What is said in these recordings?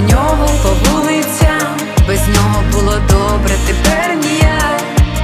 нього по вулицям. Без нього було добре, тепер ніяк.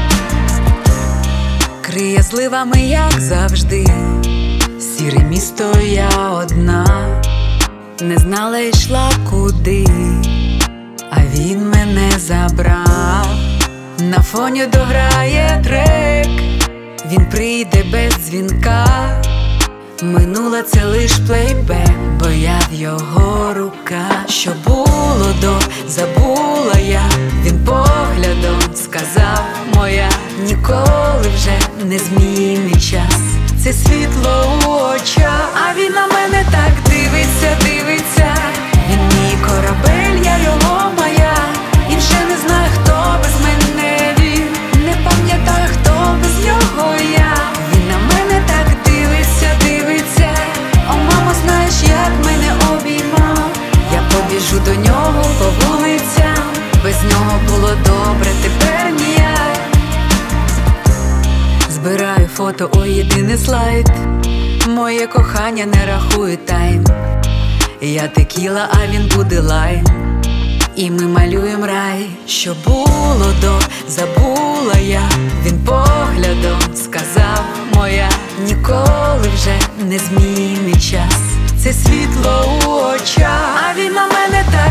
Криє зливами, як завжди. Сіре місто, я одна. Не знала, йшла куди, а він мене забрав. На фоні дограє трек, він прийде без дзвінка. Минула це лиш плейбек, бо я в його руках. Що було до, забула я. Він поглядом сказав моя. Ніколи вже не змінить час. Це світло у очах, а він на мене так дивиться, дивиться. Він мій корабель, я його моя. І вже не знає, хто без мене він. Не пам'ятає, хто без нього я. Він на мене так дивиться, дивиться. О, мамо, знаєш, як мене обіймав. Я побіжу до нього по вулицям. Без нього було добре, тепер ніяк. Збираю фото у єдиний слайд. Моє кохання не рахує тайм. Я текіла, а він буде лайм. І ми малюємо рай. Що було до, забула я. Він поглядом сказав моя. Ніколи вже не змінить час. Це світло у очах, а він на мене так